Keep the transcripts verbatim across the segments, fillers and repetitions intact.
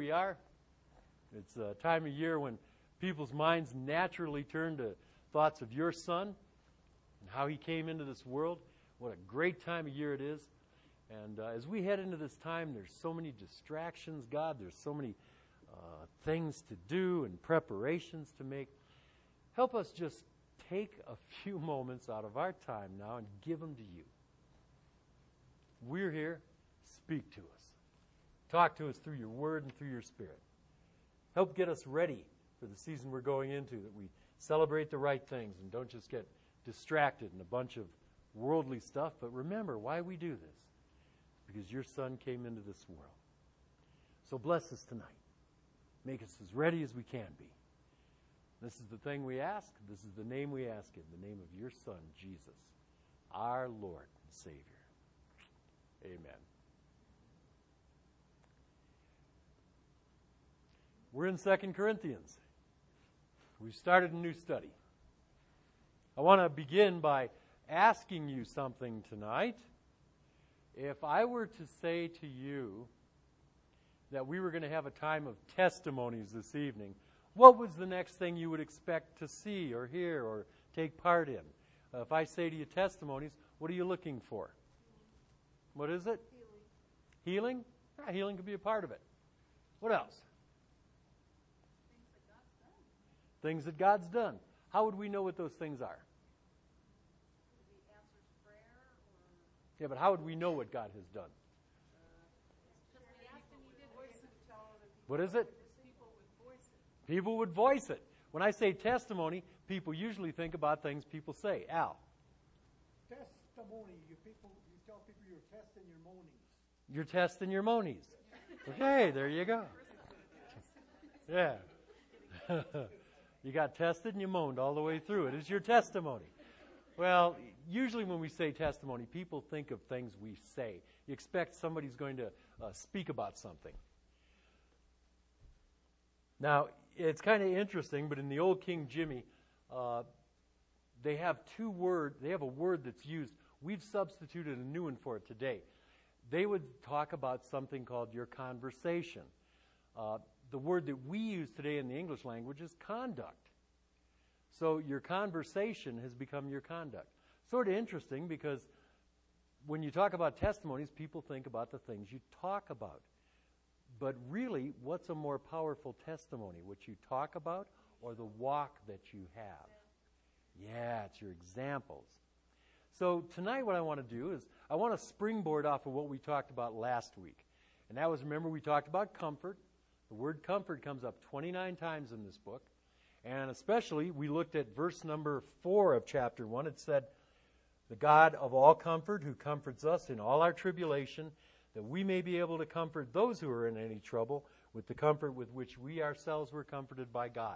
we are. It's a time of year when people's minds naturally turn to thoughts of your son and how he came into this world. What a great time of year it is. And uh, as we head into this time, there's so many distractions, God. There's so many uh, things to do and preparations to make. Help us just take a few moments out of our time now and give them to you. We're here. Speak to us. Talk to us through your word and through your spirit. Help get us ready for the season we're going into, that we celebrate the right things and don't just get distracted in a bunch of worldly stuff. But remember why we do this. Because your son came into this world. So bless us tonight. Make us as ready as we can be. This is the thing we ask. This is the name we ask in, the name of your son, Jesus, our Lord and Savior. Amen. We're in Second Corinthians. We've started a new study. I want to begin by asking you something tonight. If I were to say to you that we were going to have a time of testimonies this evening, what was the next thing you would expect to see or hear or take part in? Uh, if I say to you testimonies, what are you looking for? What is it? Healing. Healing? Yeah, healing could be a part of it. What else? Things that God's done. How would we know what those things are? Yeah, but how would we know what God has done? What is it? People would voice it. When I say testimony, people usually think about things people say. Al? Testimony. You people, you tell people you're testing your monies. You're testing your monies. Okay, there you go. Yeah. You got tested and you moaned all the way through. It is your testimony. Well, usually when we say testimony, people think of things we say. You expect somebody's going to uh, speak about something. Now, it's kind of interesting, but in the old King Jimmy, uh, they have two words. They have a word that's used. We've substituted a new one for it today. They would talk about something called your conversation. Uh, the word that we use today in the English language is conduct. So your conversation has become your conduct. Sort of interesting because when you talk about testimonies, people think about the things you talk about. But really, what's a more powerful testimony? What you talk about or the walk that you have? Yeah, it's your examples. So tonight what I want to do is I want to springboard off of what we talked about last week. And that was, remember, we talked about comfort. The word comfort comes up twenty-nine times in this book. And especially, we looked at verse number four of chapter one. It said, the God of all comfort, who comforts us in all our tribulation, that we may be able to comfort those who are in any trouble with the comfort with which we ourselves were comforted by God.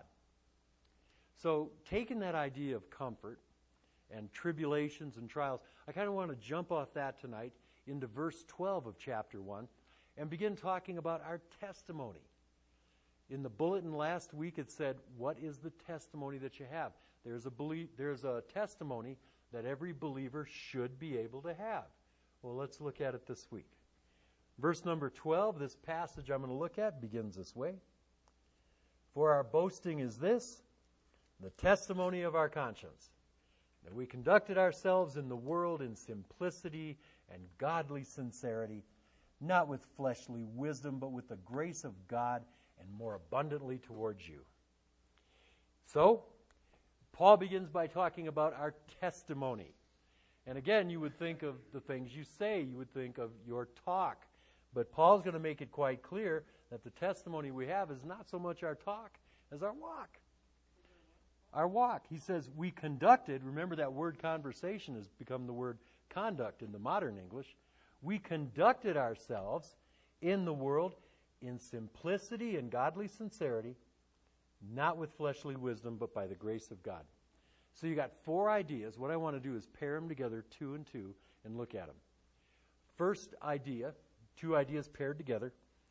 So, taking that idea of comfort and tribulations and trials, I kind of want to jump off that tonight into verse twelve of chapter one and begin talking about our testimony. In the bulletin last week, it said, what is the testimony that you have? There's a belie- there's a testimony that every believer should be able to have. Well, let's look at it this week. Verse number twelve, this passage I'm going to look at begins this way. For our boasting is this, the testimony of our conscience, that we conducted ourselves in the world in simplicity and godly sincerity, not with fleshly wisdom, but with the grace of God, and more abundantly towards you. So, Paul begins by talking about our testimony. And again, you would think of the things you say. You would think of your talk. But Paul's going to make it quite clear that the testimony we have is not so much our talk as our walk. Our walk. He says, we conducted, remember that word conversation has become the word conduct in the modern English. We conducted ourselves in the world in simplicity and godly sincerity, not with fleshly wisdom, but by the grace of God. So you got four ideas. What I want to do is pair them together, two and two, and look at them. First idea, two ideas paired together,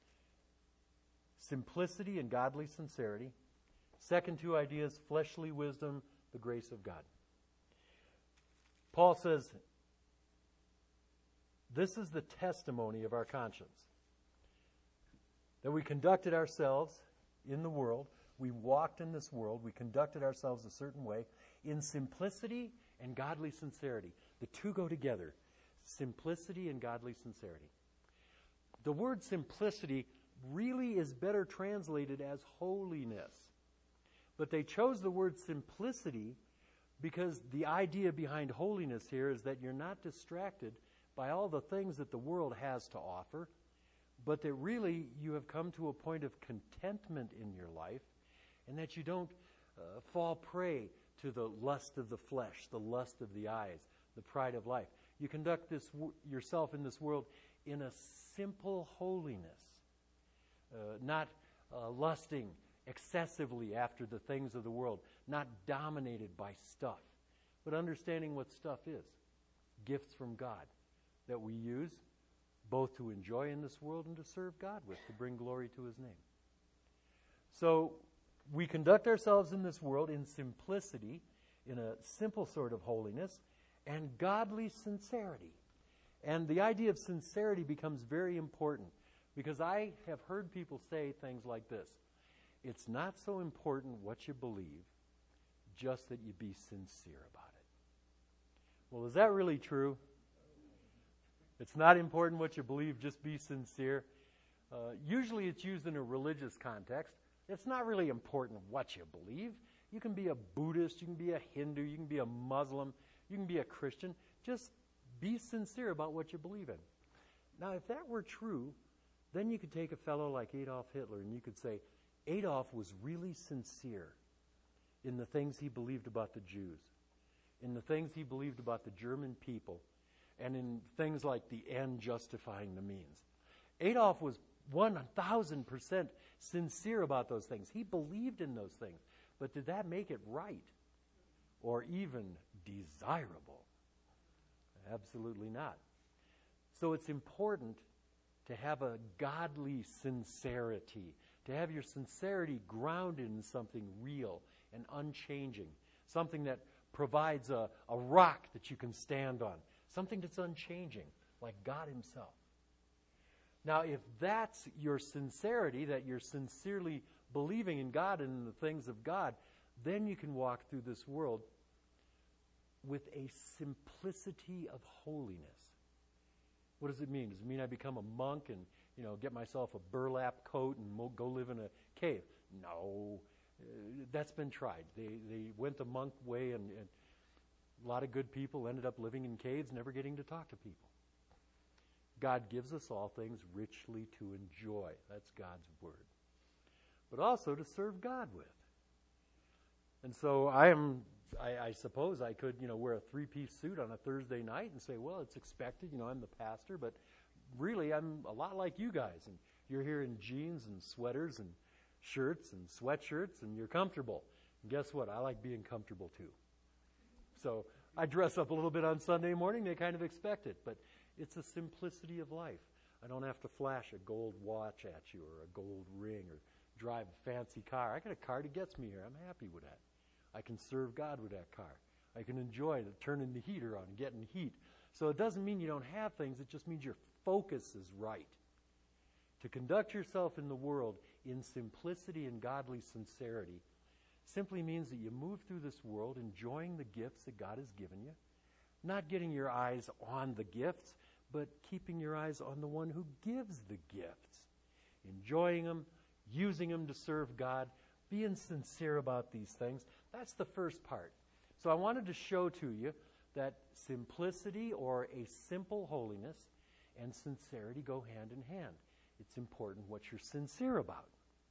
simplicity and godly sincerity. Second two ideas, fleshly wisdom, the grace of God. Paul says, this is the testimony of our conscience. That we conducted ourselves in the world, we walked in this world, we conducted ourselves a certain way in simplicity and godly sincerity. The two go together, simplicity and godly sincerity. The word simplicity really is better translated as holiness. But they chose the word simplicity because the idea behind holiness here is that you're not distracted by all the things that the world has to offer, but that really you have come to a point of contentment in your life, and that you don't uh, fall prey to the lust of the flesh, the lust of the eyes, the pride of life. You conduct this w- yourself in this world in a simple holiness, uh, not uh, lusting excessively after the things of the world, not dominated by stuff, but understanding what stuff is. Gifts from God that we use both to enjoy in this world and to serve God with, to bring glory to His name. So we conduct ourselves in this world in simplicity, in a simple sort of holiness, and godly sincerity. And the idea of sincerity becomes very important because I have heard people say things like this: it's not so important what you believe, just that you be sincere about it. Well, is that really true? It's not important what you believe, just be sincere. Uh, usually it's used in a religious context. It's not really important what you believe. You can be a Buddhist, you can be a Hindu, you can be a Muslim, you can be a Christian. Just be sincere about what you believe in. Now, if that were true, then you could take a fellow like Adolf Hitler and you could say, Adolf was really sincere in the things he believed about the Jews, in the things he believed about the German people, and in things like the end justifying the means. Adolf was one thousand percent sincere about those things. He believed in those things. But did that make it right or even desirable? Absolutely not. So it's important to have a godly sincerity, to have your sincerity grounded in something real and unchanging, something that provides a, a rock that you can stand on, something that's unchanging, like God Himself. Now, if that's your sincerity, that you're sincerely believing in God and in the things of God, then you can walk through this world with a simplicity of holiness. What does it mean? Does it mean I become a monk and, you know, get myself a burlap coat and mo- go live in a cave? No. Uh, that's been tried. They they went the monk way, and, and a lot of good people ended up living in caves, never getting to talk to people. God gives us all things richly to enjoy. That's God's word. But also to serve God with. And so I am, I, I suppose I could, you know, wear a three-piece suit on a Thursday night and say, well, it's expected, you know, I'm the pastor, but really I'm a lot like you guys. And you're here in jeans and sweaters and shirts and sweatshirts, and you're comfortable. And guess what? I like being comfortable too. So I dress up a little bit on Sunday morning. They kind of expect it, but it's a simplicity of life. I don't have to flash a gold watch at you or a gold ring or drive a fancy car. I got a car that gets me here. I'm happy with that. I can serve God with that car. I can enjoy the turning the heater on and getting heat. So it doesn't mean you don't have things. It just means your focus is right. To conduct yourself in the world in simplicity and godly sincerity simply means that you move through this world enjoying the gifts that God has given you, not getting your eyes on the gifts, but keeping your eyes on the one who gives the gifts, enjoying them, using them to serve God, being sincere about these things. That's the first part. So I wanted to show to you that simplicity, or a simple holiness, and sincerity go hand in hand. It's important what you're sincere about.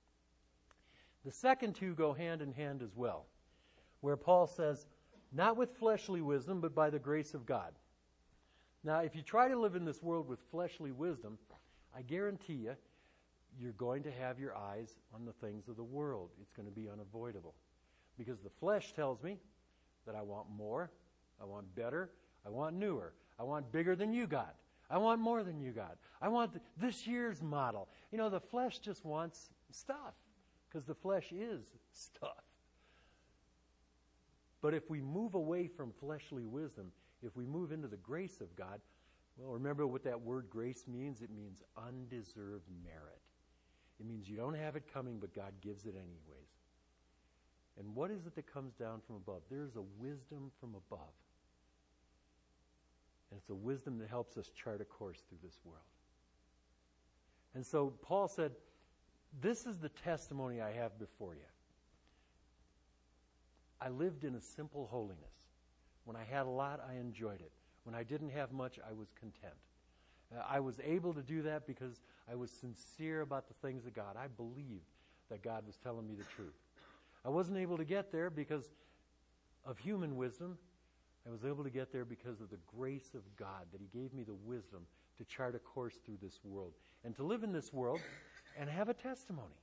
The second two go hand in hand as well, where Paul says, not with fleshly wisdom, but by the grace of God. Now, if you try to live in this world with fleshly wisdom, I guarantee you, you're going to have your eyes on the things of the world. It's going to be unavoidable. Because the flesh tells me that I want more, I want better, I want newer, I want bigger than you got, I want more than you got, I want th- this year's model. You know, the flesh just wants stuff, because the flesh is stuff. But if we move away from fleshly wisdom, if we move into the grace of God, well, remember what that word grace means? It means undeserved merit. It means you don't have it coming, but God gives it anyways. And what is it that comes down from above? There's a wisdom from above. And it's a wisdom that helps us chart a course through this world. And so Paul said, this is the testimony I have before you. I lived in a simple holiness. When I had a lot, I enjoyed it. When I didn't have much, I was content. Uh, I was able to do that because I was sincere about the things of God. I believed that God was telling me the truth. I wasn't able to get there because of human wisdom. I was able to get there because of the grace of God, that He gave me the wisdom to chart a course through this world and to live in this world and have a testimony.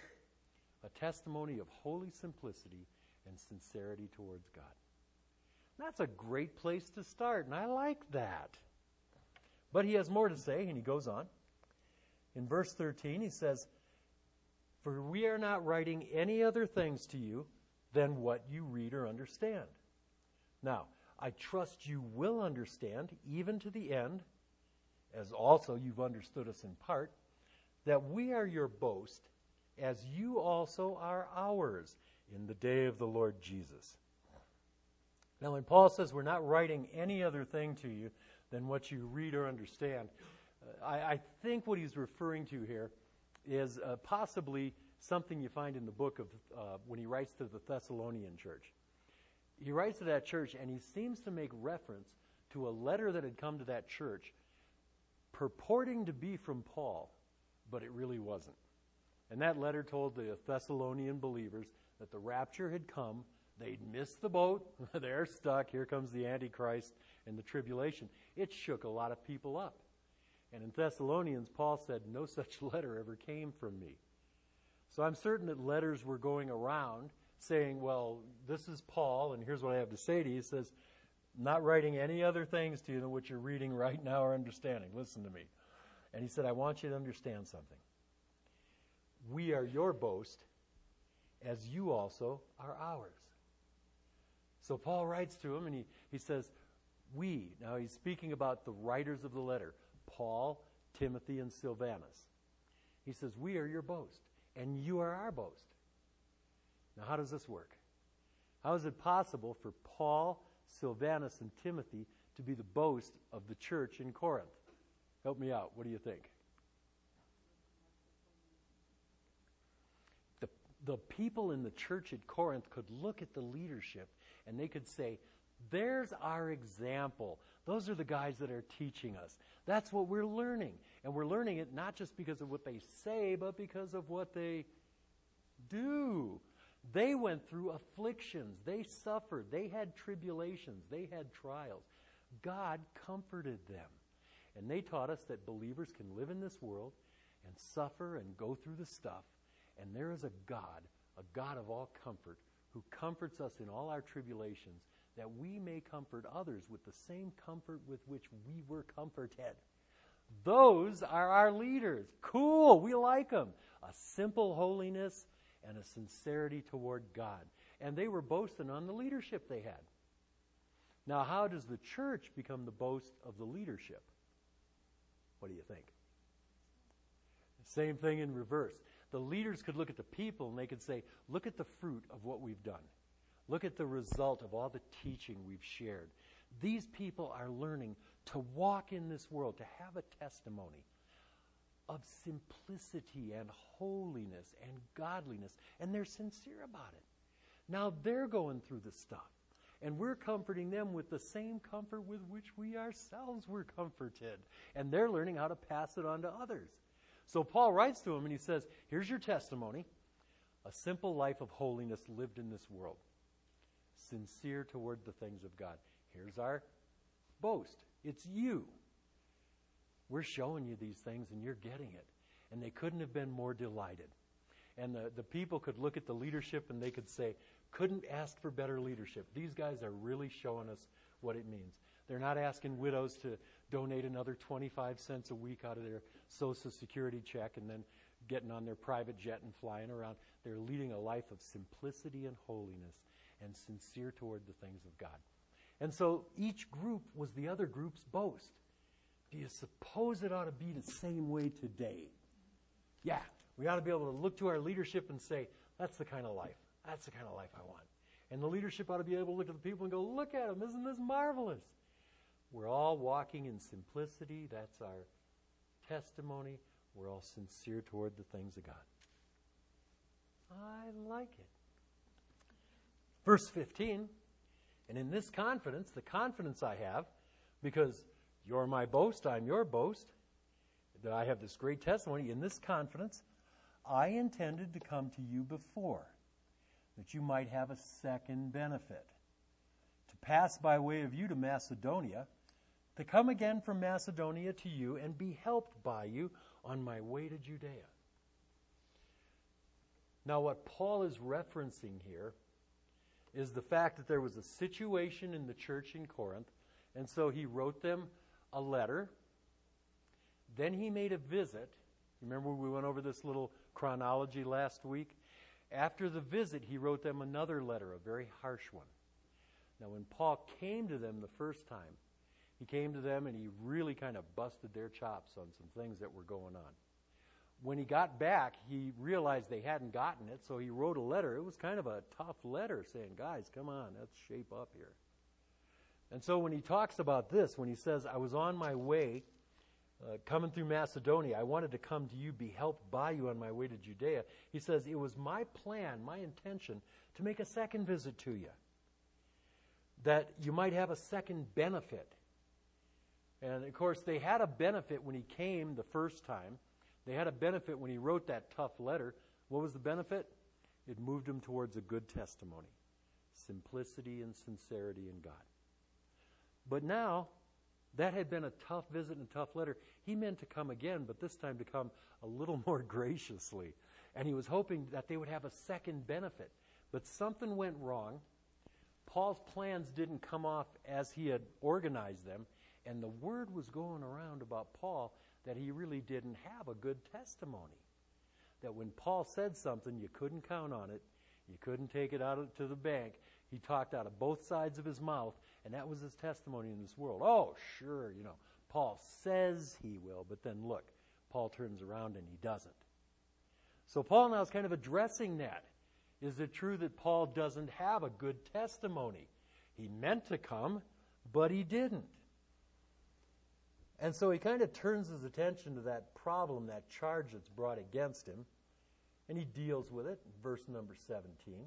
A testimony of holy simplicity and sincerity towards God. That's a great place to start, and I like that. But he has more to say, and he goes on. In verse thirteen, he says, "For we are not writing any other things to you than what you read or understand. Now, I trust you will understand, even to the end, as also you've understood us in part, that we are your boast, as you also are ours in the day of the Lord Jesus." Now, when Paul says we're not writing any other thing to you than what you read or understand, uh, I, I think what he's referring to here is uh, possibly something you find in the book of uh, when he writes to the Thessalonian church. He writes to that church, and he seems to make reference to a letter that had come to that church purporting to be from Paul, but it really wasn't. And that letter told the Thessalonian believers that the rapture had come. They'd missed the boat. They're stuck. Here comes the Antichrist and the tribulation. It shook a lot of people up. And in Thessalonians, Paul said, no such letter ever came from me. So I'm certain that letters were going around saying, well, this is Paul, and here's what I have to say to you. He says, not writing any other things to you than what you're reading right now or understanding. Listen to me. And he said, I want you to understand something. We are your boast, as you also are ours. So Paul writes to him, and he, he says, we. Now he's speaking about the writers of the letter, Paul, Timothy, and Silvanus. He says, we are your boast, and you are our boast. Now how does this work? How is it possible for Paul, Silvanus, and Timothy to be the boast of the church in Corinth? Help me out. What do you think? The, the people in the church at Corinth could look at the leadership and they could say, there's our example. Those are the guys that are teaching us. That's what we're learning. And we're learning it not just because of what they say, but because of what they do. They went through afflictions. They suffered. They had tribulations. They had trials. God comforted them. And they taught us that believers can live in this world and suffer and go through the stuff. And there is a God, a God of all comfort, who comforts us in all our tribulations, that we may comfort others with the same comfort with which we were comforted. Those are our leaders. Cool, we like them. A simple holiness and a sincerity toward God. And they were boasting on the leadership they had. Now, how does the church become the boast of the leadership? What do you think? Same thing in reverse. The leaders could look at the people and they could say, look at the fruit of what we've done. Look at the result of all the teaching we've shared. These people are learning to walk in this world, to have a testimony of simplicity and holiness and godliness, and they're sincere about it. Now they're going through the stuff, and we're comforting them with the same comfort with which we ourselves were comforted, and they're learning how to pass it on to others. So Paul writes to him and he says, here's your testimony, a simple life of holiness lived in this world, sincere toward the things of God. Here's our boast. It's you. We're showing you these things and you're getting it. And they couldn't have been more delighted. And the, the people could look at the leadership and they could say, couldn't ask for better leadership. These guys are really showing us what it means. They're not asking widows to donate another twenty-five cents a week out of their Social Security check and then getting on their private jet and flying around. They're leading a life of simplicity and holiness and sincere toward the things of God. And so each group was the other group's boast. Do you suppose it ought to be the same way today? Yeah, We ought to be able to look to our leadership and say, that's the kind of life. That's the kind of life I want. And the leadership ought to be able to look at the people and go, look at them. Isn't this marvelous? We're all walking in simplicity. That's our testimony. We're all sincere toward the things of God. I like it. Verse fifteen, and in this confidence, the confidence I have, because you're my boast, I'm your boast, that I have this great testimony, in this confidence, I intended to come to you before, that you might have a second benefit, to pass by way of you to Macedonia, to come again from Macedonia to you and be helped by you on my way to Judea. Now, what Paul is referencing here is the fact that there was a situation in the church in Corinth, and so he wrote them a letter. Then he made a visit. Remember we went over this little chronology last week? After the visit, he wrote them another letter, a very harsh one. Now, when Paul came to them the first time, he came to them and he really kind of busted their chops on some things that were going on. When he got back, he realized they hadn't gotten it, so he wrote a letter. It was kind of a tough letter saying, guys, come on, let's shape up here. And so when he talks about this, when he says, I was on my way, uh, coming through Macedonia, I wanted to come to you, be helped by you on my way to Judea. He says, it was my plan, my intention, to make a second visit to you, that you might have a second benefit. And, of course, they had a benefit when he came the first time. They had a benefit when he wrote that tough letter. What was the benefit? It moved him towards a good testimony, simplicity and sincerity in God. But now, that had been a tough visit and a tough letter. He meant to come again, but this time to come a little more graciously. And he was hoping that they would have a second benefit. But something went wrong. Paul's plans didn't come off as he had organized them. And the word was going around about Paul that he really didn't have a good testimony. That when Paul said something, you couldn't count on it. You couldn't take it out to the bank. He talked out of both sides of his mouth, and that was his testimony in this world. Oh, sure, you know, Paul says he will, but then look, Paul turns around and he doesn't. So Paul now is kind of addressing that. Is it true that Paul doesn't have a good testimony? He meant to come, but he didn't. And so he kind of turns his attention to that problem, that charge that's brought against him, and he deals with it, verse number seventeen.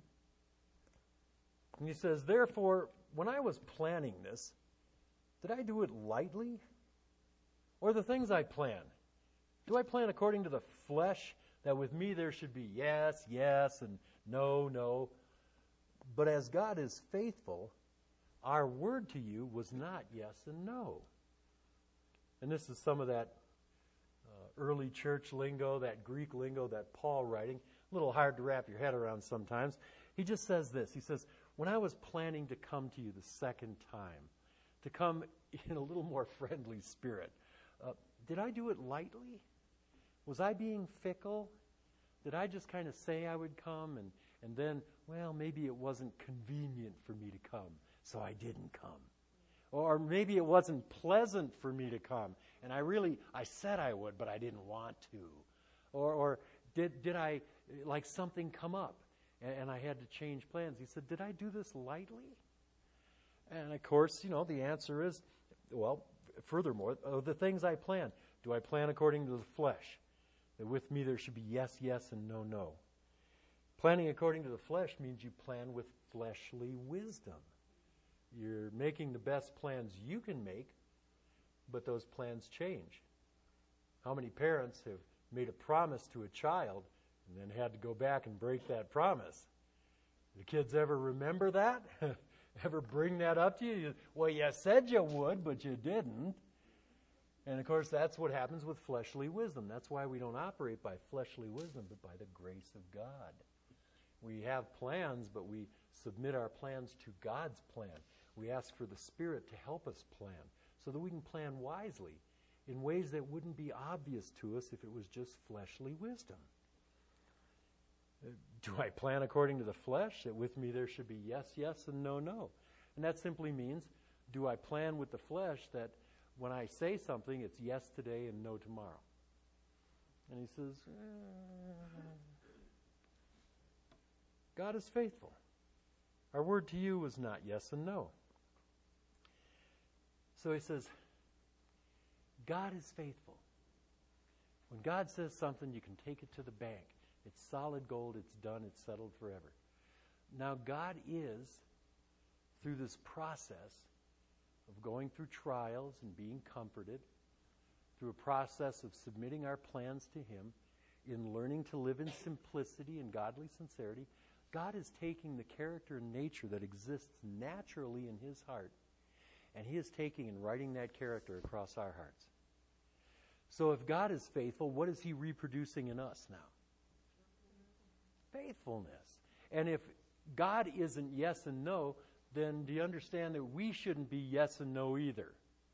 And he says, therefore, when I was planning this, did I do it lightly? Or the things I plan? Do I plan according to the flesh, that with me there should be yes, yes, and no, no? But as God is faithful, our word to you was not yes and no. And this is some of that uh, early church lingo, that Greek lingo that Paul writing. A little hard to wrap your head around sometimes. He just says this. He says, when I was planning to come to you the second time, to come in a little more friendly spirit, uh, did I do it lightly? Was I being fickle? Did I just kind of say I would come and, and then, well, maybe it wasn't convenient for me to come, so I didn't come. Or maybe it wasn't pleasant for me to come, and I really, I said I would, but I didn't want to. Or, or did did I, like something come up, and, and I had to change plans. He said, did I do this lightly? And of course, you know, the answer is, well, furthermore, of the things I plan, do I plan according to the flesh? That with me there should be yes, yes, and no, no. Planning according to the flesh means you plan with fleshly wisdom. You're making the best plans you can make, but those plans change. How many parents have made a promise to a child and then had to go back and break that promise? Do kids ever remember that? Ever bring that up to you? you? Well, you said you would, but you didn't. And of course, that's what happens with fleshly wisdom. That's why we don't operate by fleshly wisdom, but by the grace of God. We have plans, but we submit our plans to God's plan. We ask for the Spirit to help us plan so that we can plan wisely in ways that wouldn't be obvious to us if it was just fleshly wisdom. Do I plan according to the flesh, that with me there should be yes, yes, and no, no? And that simply means, do I plan with the flesh that when I say something, it's yes today and no tomorrow? And he says, eh, God is faithful. Our word to you was not yes and no. So he says, God is faithful. When God says something, you can take it to the bank. It's solid gold, it's done, it's settled forever. Now God is, through this process of going through trials and being comforted, through a process of submitting our plans to Him, in learning to live in simplicity and godly sincerity, God is taking the character and nature that exists naturally in His heart, and He is taking and writing that character across our hearts. So if God is faithful, what is He reproducing in us now? Faithfulness. And if God isn't yes and no, then do you understand that we shouldn't be yes and no either?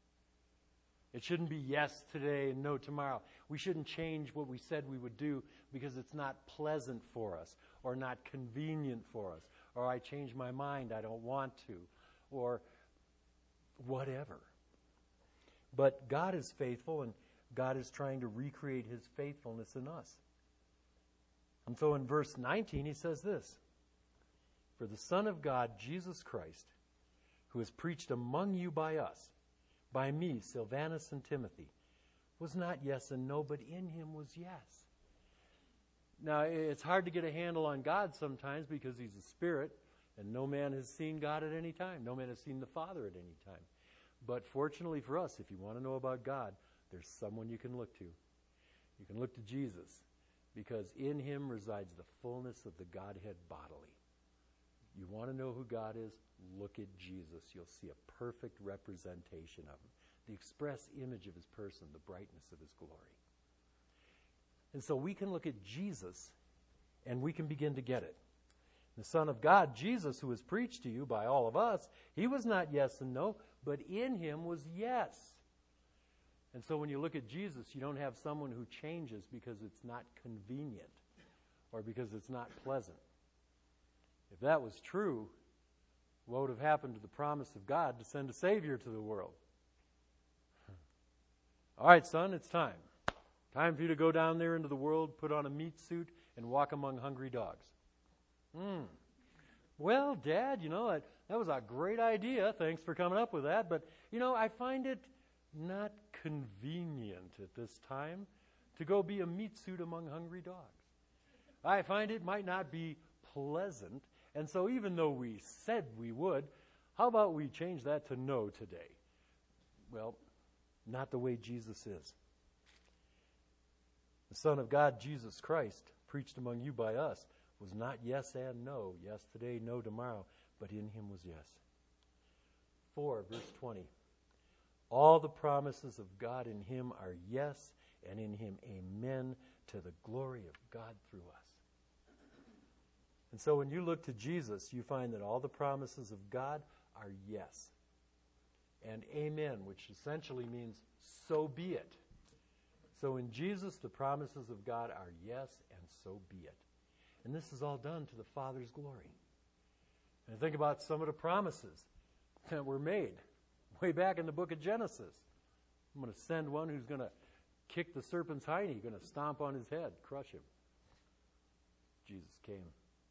It shouldn't be yes today and no tomorrow. We shouldn't change what we said we would do because it's not pleasant for us or not convenient for us, or I changed my mind, I don't want to, or whatever. But God is faithful, and God is trying to recreate His faithfulness in us. And so in verse nineteen, he says this, "For the Son of God, Jesus Christ, who is preached among you by us, by me, Silvanus and Timothy, was not yes and no, but in Him was yes." Now, it's hard to get a handle on God sometimes because He's a spirit, and no man has seen God at any time. No man has seen the Father at any time. But fortunately for us, if you want to know about God, there's someone you can look to. You can look to Jesus, because in Him resides the fullness of the Godhead bodily. You want to know who God is? Look at Jesus. You'll see a perfect representation of Him, the express image of His person, the brightness of His glory. And so we can look at Jesus, and we can begin to get it. The Son of God, Jesus, who was preached to you by all of us, He was not yes and no, but in Him was yes. And so when you look at Jesus, you don't have someone who changes because it's not convenient or because it's not pleasant. If that was true, what would have happened to the promise of God to send a Savior to the world? All right, son, it's time. Time for you to go down there into the world, put on a meat suit, and walk among hungry dogs. Hmm. Well, Dad, you know, that, that was a great idea. Thanks for coming up with that. But, you know, I find it not convenient at this time to go be a meat suit among hungry dogs. I find it might not be pleasant. And so even though we said we would, how about we change that to no today? Well, not the way Jesus is. The Son of God, Jesus Christ, preached among you by us, was not yes and no, yes today, no tomorrow, but in Him was yes. four, verse twenty. All the promises of God in Him are yes, and in Him amen, to the glory of God through us. And so when you look to Jesus, you find that all the promises of God are yes. And amen, which essentially means so be it. So in Jesus, the promises of God are yes, and so be it. And this is all done to the Father's glory. And think about some of the promises that were made way back in the book of Genesis. I'm going to send one who's going to kick the serpent's hiney, going to stomp on his head, crush him. Jesus came.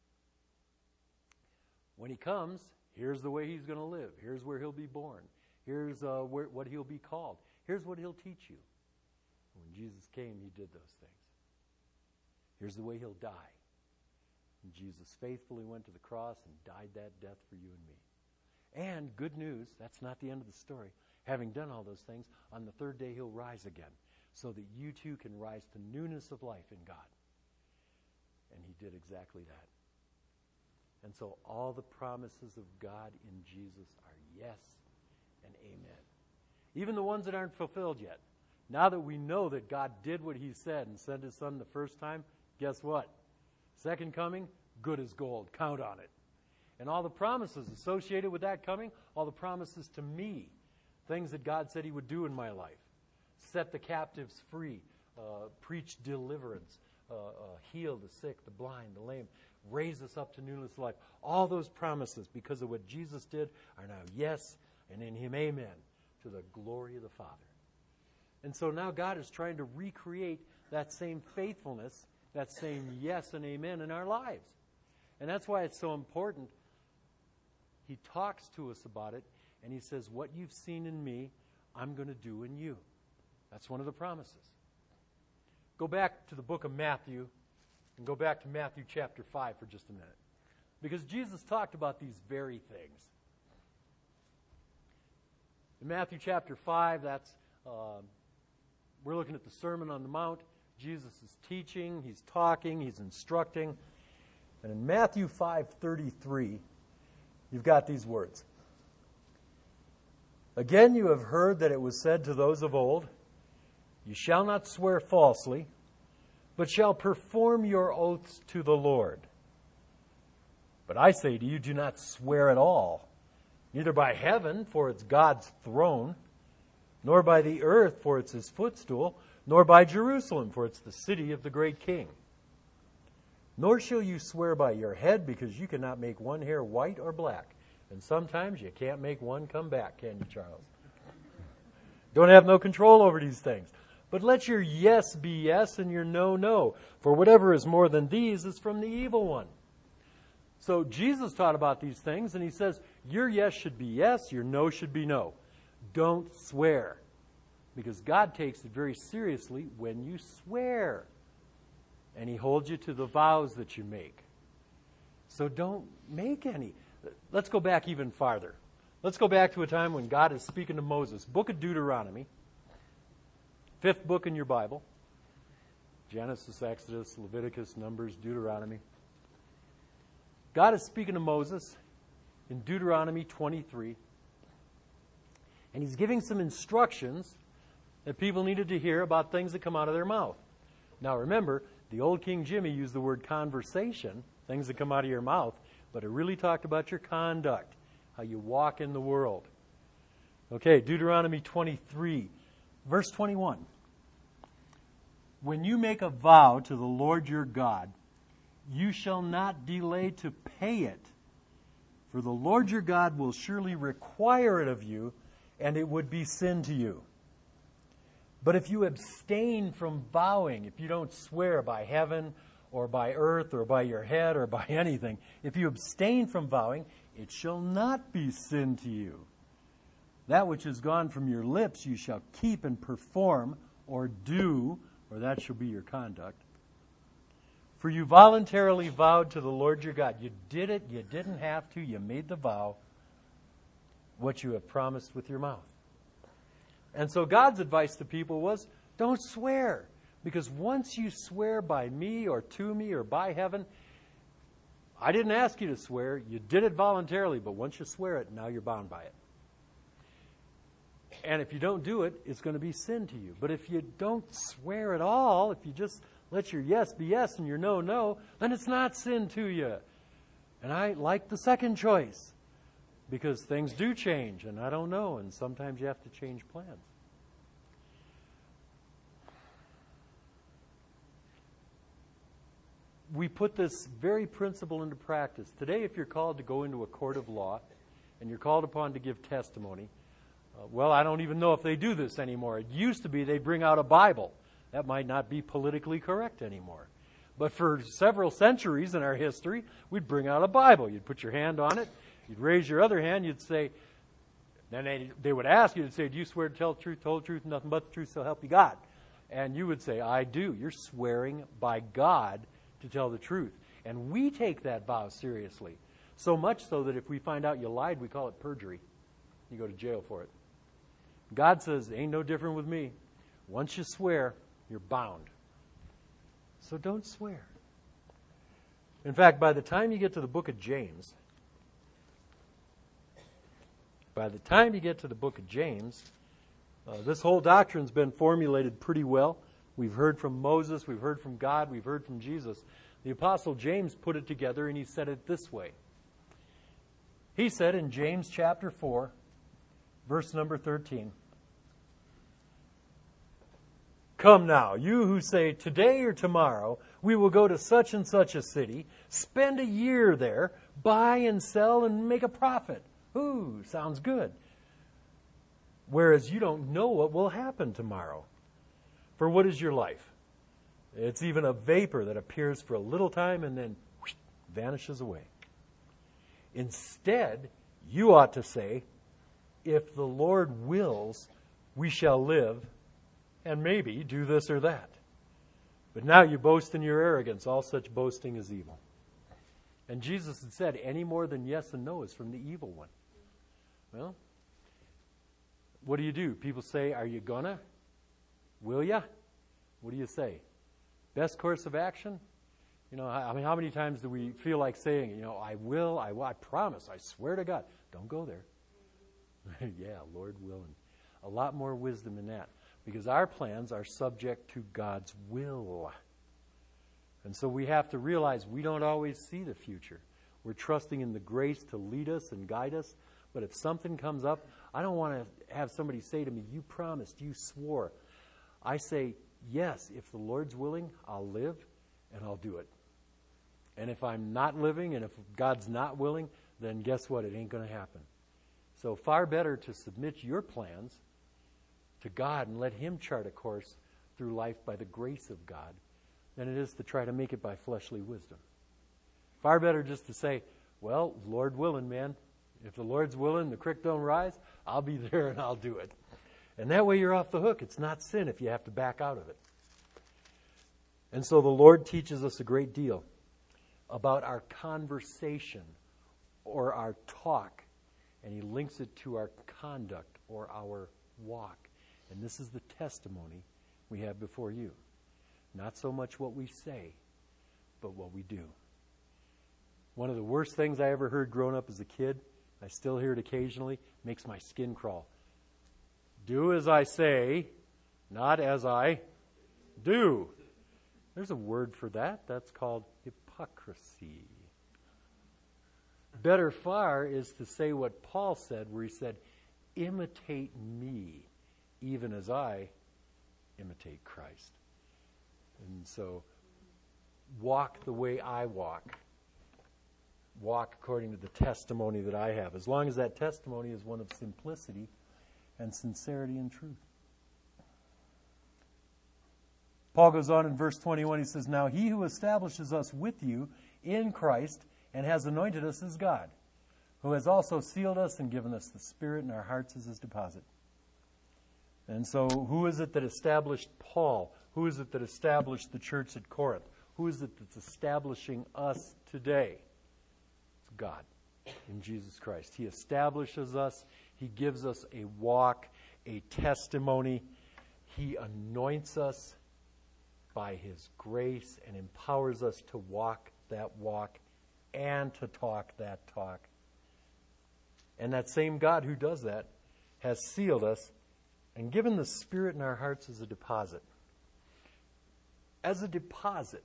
When He comes, here's the way He's going to live. Here's where He'll be born. Here's uh, where, what He'll be called. Here's what He'll teach you. When Jesus came, He did those things. Here's the way He'll die. And Jesus faithfully went to the cross and died that death for you and me. And good news, that's not the end of the story. Having done all those things, on the third day He'll rise again, so that you too can rise to newness of life in God. And He did exactly that. And so all the promises of God in Jesus are yes and amen. Even the ones that aren't fulfilled yet. Now that we know that God did what He said and sent His Son the first time, guess what? Second coming, good as gold. Count on it. And all the promises associated with that coming, all the promises to me, things that God said He would do in my life. Set the captives free, uh, preach deliverance, uh, uh, heal the sick, the blind, the lame, raise us up to newness of life. All those promises, because of what Jesus did, are now yes, and in Him amen, to the glory of the Father. And so now God is trying to recreate that same faithfulness, that same yes and amen in our lives. And that's why it's so important. He talks to us about it, and he says, what you've seen in me, I'm going to do in you. That's one of the promises. Go back to the book of Matthew, and go back to Matthew chapter five for just a minute. Because Jesus talked about these very things. In Matthew chapter five, that's uh, we're looking at the Sermon on the Mount. Jesus is teaching, he's talking, he's instructing. And in Matthew five thirty-three, you've got these words. Again, you have heard that it was said to those of old, you shall not swear falsely, but shall perform your oaths to the Lord. But I say to you, do not swear at all, neither by heaven, for it's God's throne, nor by the earth, for it's his footstool, nor by Jerusalem, for it's the city of the great king. Nor shall you swear by your head, because you cannot make one hair white or black. And sometimes you can't make one come back, can you, Charles? Don't have no control over these things. But let your yes be yes and your no, no. For whatever is more than these is from the evil one. So Jesus taught about these things, and he says, your yes should be yes, your no should be no. Don't swear. Because God takes it very seriously when you swear. And he holds you to the vows that you make. So don't make any. Let's go back even farther. Let's go back to a time when God is speaking to Moses. Book of Deuteronomy. Fifth book in your Bible. Genesis, Exodus, Leviticus, Numbers, Deuteronomy. God is speaking to Moses in Deuteronomy twenty-three. And he's giving some instructions that people needed to hear about things that come out of their mouth. Now remember, the old King Jimmy used the word conversation, things that come out of your mouth, but it really talked about your conduct, how you walk in the world. Okay, Deuteronomy twenty-three, verse twenty-one. When you make a vow to the Lord your God, you shall not delay to pay it, for the Lord your God will surely require it of you, and it would be sin to you. But if you abstain from vowing, if you don't swear by heaven or by earth or by your head or by anything, if you abstain from vowing, it shall not be sin to you. That which is gone from your lips you shall keep and perform or do, or that shall be your conduct. For you voluntarily vowed to the Lord your God. You did it, you didn't have to, you made the vow, what you have promised with your mouth. And so God's advice to people was, don't swear. Because once you swear by me or to me or by heaven, I didn't ask you to swear. You did it voluntarily, but once you swear it, now you're bound by it. And if you don't do it, it's going to be sin to you. But if you don't swear at all, if you just let your yes be yes and your no, no, then it's not sin to you. And I like the second choice. Because things do change, and I don't know, and sometimes you have to change plans. We put this very principle into practice. Today, if you're called to go into a court of law, and you're called upon to give testimony, uh, well, I don't even know if they do this anymore. It used to be they bring out a Bible. That might not be politically correct anymore. But for several centuries in our history, we'd bring out a Bible. You'd put your hand on it. You'd raise your other hand, you'd say, then they, they would ask you to say, do you swear to tell the truth, the whole truth, and nothing but the truth, so help you God? And you would say, I do. You're swearing by God to tell the truth. And we take that vow seriously. So much so that if we find out you lied, we call it perjury. You go to jail for it. God says, ain't no different with me. Once you swear, you're bound. So don't swear. In fact, by the time you get to the book of James, By the time you get to the book of James, uh, this whole doctrine's been formulated pretty well. We've heard from Moses, we've heard from God, we've heard from Jesus. The Apostle James put it together, and he said it this way. He said in James chapter four, verse number thirteen, Come now, you who say, today or tomorrow, we will go to such and such a city, spend a year there, buy and sell and make a profit. Ooh, sounds good. Whereas you don't know what will happen tomorrow. For what is your life? It's even a vapor that appears for a little time and then whoosh, vanishes away. Instead, you ought to say, if the Lord wills, we shall live and maybe do this or that. But now you boast in your arrogance. All such boasting is evil. And Jesus had said, any more than yes and no is from the evil one. Well, what do you do? People say, are you gonna? Will ya? What do you say? Best course of action? You know, I mean, how many times do we feel like saying, you know, I will, I will, I promise, I swear to God. Don't go there. Yeah, Lord willing. A lot more wisdom in that. Because our plans are subject to God's will. And so we have to realize we don't always see the future. We're trusting in the grace to lead us and guide us. But if something comes up, I don't want to have somebody say to me, you promised, you swore. I say, yes, if the Lord's willing, I'll live and I'll do it. And if I'm not living and if God's not willing, then guess what? It ain't going to happen. So far better to submit your plans to God and let Him chart a course through life by the grace of God than it is to try to make it by fleshly wisdom. Far better just to say, well, Lord willing, man. If the Lord's willing, the creek don't rise, I'll be there and I'll do it. And that way you're off the hook. It's not sin if you have to back out of it. And so the Lord teaches us a great deal about our conversation or our talk, and He links it to our conduct or our walk. And this is the testimony we have before you. Not so much what we say, but what we do. One of the worst things I ever heard growing up as a kid, I still hear it occasionally, makes my skin crawl. Do as I say, not as I do. There's a word for that. That's called hypocrisy. Better far is to say what Paul said, where he said, imitate me, even as I imitate Christ. And so, walk the way I walk. Walk according to the testimony that I have, as long as that testimony is one of simplicity and sincerity and truth. Paul goes on in verse twenty-one, he says, now He who establishes us with you in Christ and has anointed us is God, who has also sealed us and given us the Spirit in our hearts as His deposit. And so who is it that established Paul? Who is it that established the church at Corinth? Who is it that's establishing us today? It's God in Jesus Christ. He establishes us. He gives us a walk, a testimony. He anoints us by His grace and empowers us to walk that walk and to talk that talk. And that same God who does that has sealed us and given the Spirit in our hearts as a deposit. As a deposit.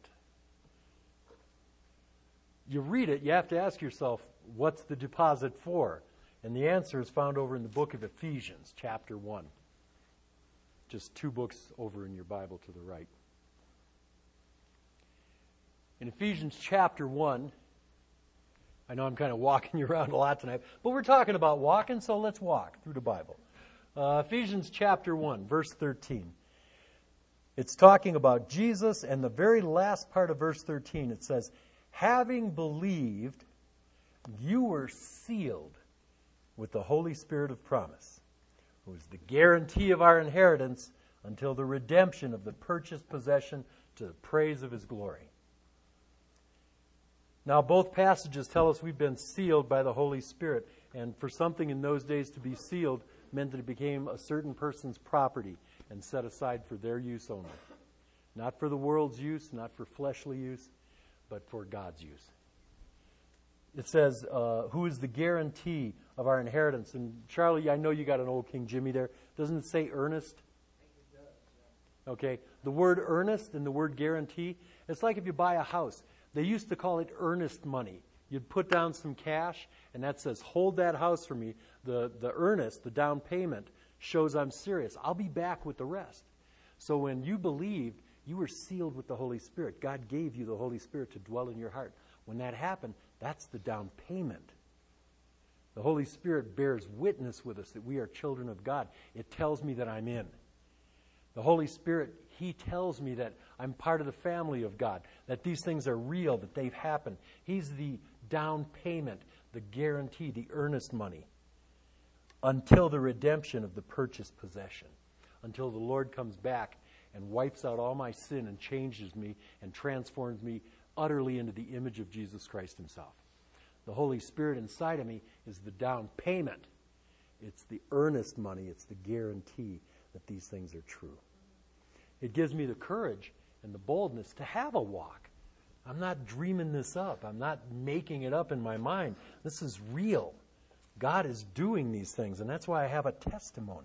You read it, you have to ask yourself, what's the deposit for? And the answer is found over in the book of Ephesians, chapter one. Just two books over in your Bible to the right. In Ephesians chapter one, I know I'm kind of walking you around a lot tonight, but we're talking about walking, so let's walk through the Bible. Uh, Ephesians chapter one, verse thirteen. It's talking about Jesus, and the very last part of verse thirteen, it says, having believed, you were sealed with the Holy Spirit of promise, who is the guarantee of our inheritance until the redemption of the purchased possession to the praise of His glory. Now, both passages tell us we've been sealed by the Holy Spirit, and for something in those days to be sealed meant that it became a certain person's property and set aside for their use only. Not for the world's use, not for fleshly use, but for God's use. It says, uh, who is the guarantee of our inheritance? And Charlie, I know you got an old King Jimmy there. Doesn't it say earnest? Okay, the word earnest and the word guarantee, it's like if you buy a house. They used to call it earnest money. You'd put down some cash, and that says, hold that house for me. The, the earnest, the down payment, shows I'm serious. I'll be back with the rest. So when you believed, you were sealed with the Holy Spirit. God gave you the Holy Spirit to dwell in your heart. When that happened, that's the down payment. The Holy Spirit bears witness with us that we are children of God. It tells me that I'm in. The Holy Spirit, He tells me that I'm part of the family of God, that these things are real, that they've happened. He's the down payment, the guarantee, the earnest money, until the redemption of the purchased possession, until the Lord comes back and wipes out all my sin and changes me and transforms me utterly into the image of Jesus Christ Himself. The Holy Spirit inside of me is the down payment. It's the earnest money. It's the guarantee that these things are true. It gives me the courage and the boldness to have a walk. I'm not dreaming this up. I'm not making it up in my mind. This is real. God is doing these things, and that's why I have a testimony.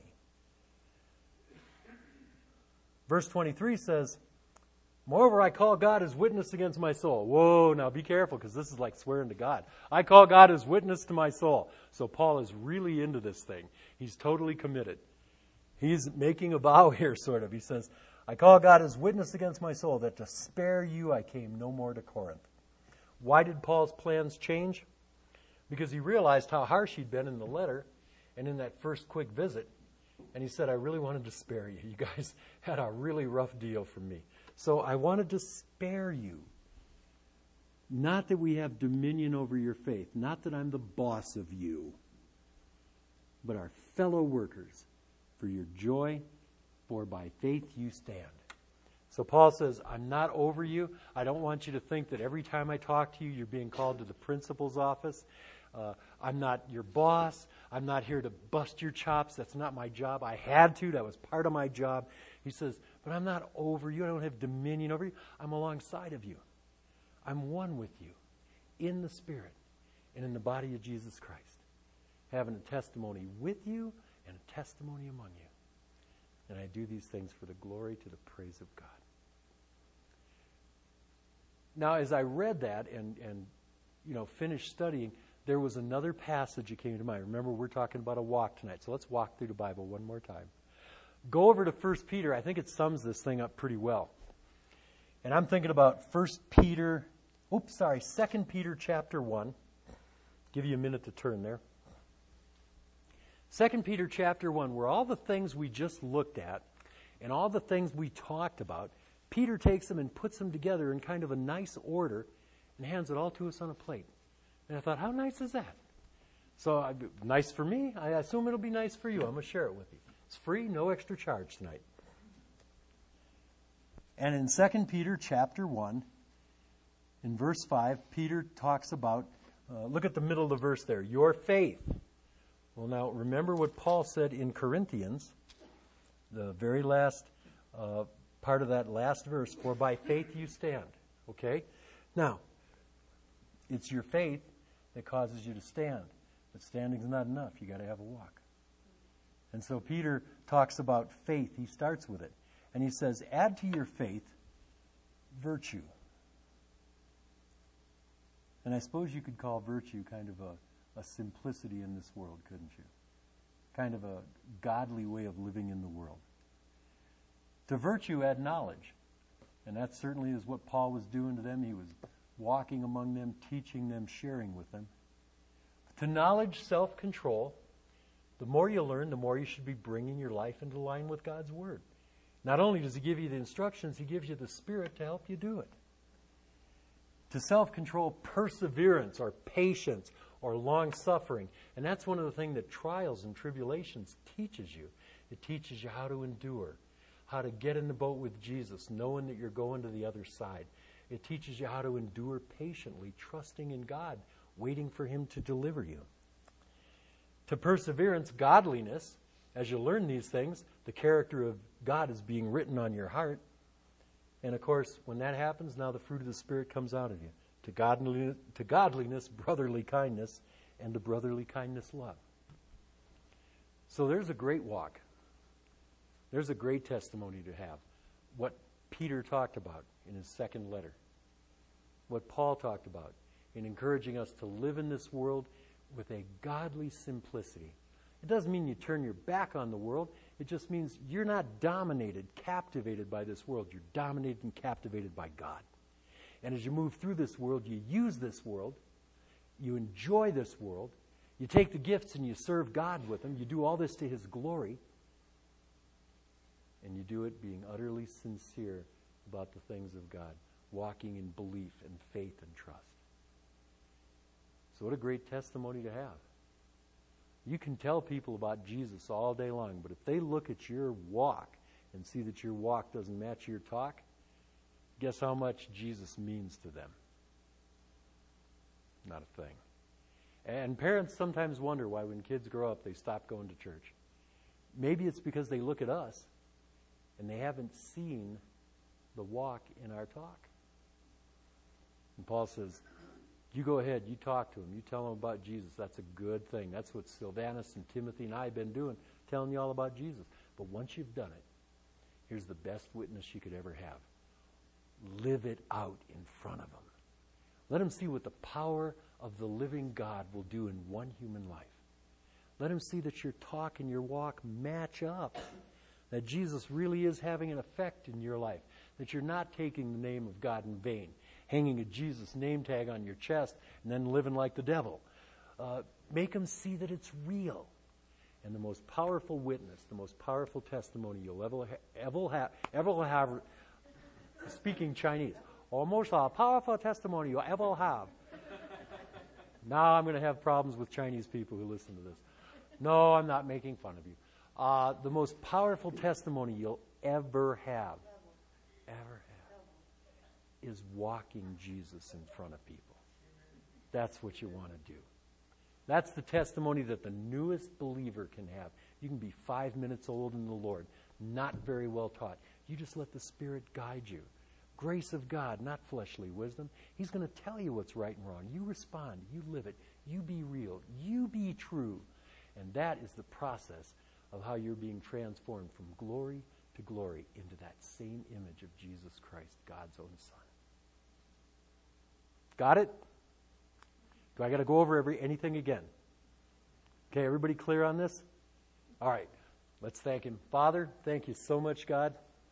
Verse twenty-three says, moreover, I call God as witness against my soul. Whoa, now be careful, because this is like swearing to God. I call God as witness to my soul. So Paul is really into this thing. He's totally committed. He's making a vow here, sort of. He says, I call God as witness against my soul, that to spare you I came no more to Corinth. Why did Paul's plans change? Because he realized how harsh he'd been in the letter and in that first quick visit. And he said, I really wanted to spare you. You guys had a really rough deal from me. So I wanted to spare you. Not that we have dominion over your faith. Not that I'm the boss of you. But our fellow workers for your joy, for by faith you stand. So Paul says, I'm not over you. I don't want you to think that every time I talk to you, you're being called to the principal's office. Uh, I'm not your boss. I'm not here to bust your chops. That's not my job. I had to. That was part of my job. He says, but I'm not over you. I don't have dominion over you. I'm alongside of you. I'm one with you in the Spirit and in the body of Jesus Christ, having a testimony with you and a testimony among you. And I do these things for the glory to the praise of God. Now, as I read that and, and you know, finished studying, there was another passage that came to mind. Remember, we're talking about a walk tonight, so let's walk through the Bible one more time. Go over to First Peter. I think it sums this thing up pretty well. And I'm thinking about First Peter, oops, sorry, Second Peter chapter one. Give you a minute to turn there. Second Peter chapter one, where all the things we just looked at and all the things we talked about, Peter takes them and puts them together in kind of a nice order and hands it all to us on a plate. And I thought, how nice is that? So, uh, nice for me. I assume it'll be nice for you. I'm going to share it with you. It's free, no extra charge tonight. And in Second Peter chapter one, in verse five, Peter talks about, uh, look at the middle of the verse there, your faith. Well, now, remember what Paul said in Corinthians, the very last uh, part of that last verse, for by faith you stand. Okay? Now, it's your faith that causes you to stand. But standing's not enough. You got to have a walk. And so Peter talks about faith. He starts with it. And he says, add to your faith virtue. And I suppose you could call virtue kind of a, a simplicity in this world, couldn't you? Kind of a godly way of living in the world. To virtue add knowledge. And that certainly is what Paul was doing to them. He was walking among them, teaching them, sharing with them. To knowledge, self-control. The more you learn, the more you should be bringing your life into line with God's Word. Not only does He give you the instructions, He gives you the Spirit to help you do it. To self-control, perseverance or patience or long-suffering. And that's one of the things that trials and tribulations teaches you. It teaches you how to endure, how to get in the boat with Jesus, knowing that you're going to the other side. It teaches you how to endure patiently, trusting in God, waiting for Him to deliver you. To perseverance, godliness. As you learn these things, the character of God is being written on your heart. And of course, when that happens, now the fruit of the Spirit comes out of you. To godliness, to godliness, brotherly kindness, and to brotherly kindness, love. So there's a great walk. There's a great testimony to have. What Peter talked about in his second letter. What Paul talked about in encouraging us to live in this world with a godly simplicity. It doesn't mean you turn your back on the world. It just means you're not dominated, captivated by this world. You're dominated and captivated by God. And as you move through this world, you use this world. You enjoy this world. You take the gifts and you serve God with them. You do all this to His glory. and you do it being utterly sincere about the things of God, walking in belief and faith and trust. So what a great testimony to have. You can tell people about Jesus all day long, but if they look at your walk and see that your walk doesn't match your talk, guess how much Jesus means to them? Not a thing. And parents sometimes wonder why when kids grow up they stop going to church. Maybe it's because they look at us and they haven't seen the walk in our talk. And Paul says, you go ahead, you talk to them, you tell them about Jesus. That's a good thing. That's what Sylvanus and Timothy and I have been doing, telling you all about Jesus. But once you've done it, here's the best witness you could ever have. Live it out in front of them. Let them see what the power of the living God will do in one human life. Let them see that your talk and your walk match up. That Jesus really is having an effect in your life. That you're not taking the name of God in vain, hanging a Jesus name tag on your chest, and then living like the devil. Uh, make them see that it's real. And the most powerful witness, the most powerful testimony you'll ever, ever have, ever have, speaking Chinese, almost a powerful testimony you'll ever have. Now I'm going to have problems with Chinese people who listen to this. No, I'm not making fun of you. Uh, the most powerful testimony you'll ever have, ever have, is walking Jesus in front of people. That's what you want to do. That's the testimony that the newest believer can have. You can be five minutes old in the Lord, not very well taught. You just let the Spirit guide you. Grace of God, not fleshly wisdom. He's going to tell you what's right and wrong. You respond. You live it. You be real. You be true. And that is the process of how you're being transformed from glory to glory into that same image of Jesus Christ, God's own Son. Got it? Do I got to go over every anything again? Okay, everybody clear on this? All right, let's thank Him. Father, thank you so much, God.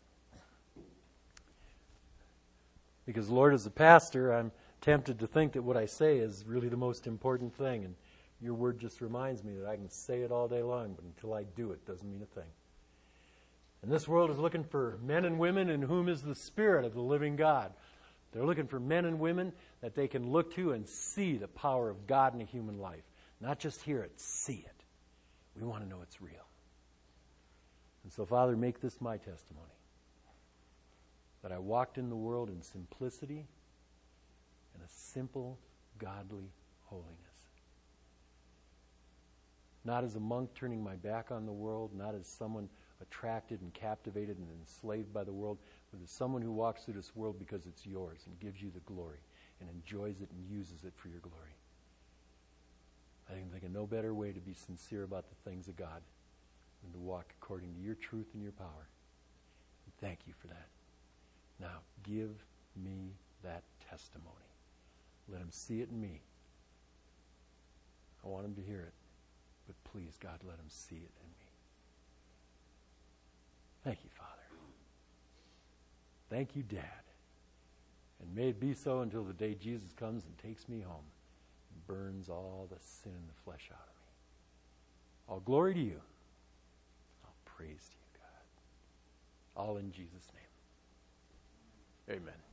Because, Lord, as a pastor, I'm tempted to think that what I say is really the most important thing. And your word just reminds me that I can say it all day long, but until I do it, doesn't mean a thing. And this world is looking for men and women in whom is the Spirit of the living God. They're looking for men and women that they can look to and see the power of God in a human life. Not just hear it, see it. We want to know it's real. And so, Father, make this my testimony. That I walked in the world in simplicity and a simple, godly holiness. Not as a monk turning my back on the world, not as someone attracted and captivated and enslaved by the world, but as someone who walks through this world because it's yours and gives you the glory and enjoys it and uses it for your glory. I can think of no better way to be sincere about the things of God than to walk according to your truth and your power. And thank you for that. Now, give me that testimony. Let them see it in me. I want them to hear it. But please, God, let them see it in me. Thank you, Father. Thank you, Dad. And may it be so until the day Jesus comes and takes me home and burns all the sin and the flesh out of me. All glory to you. All praise to you, God. All in Jesus' name. Amen.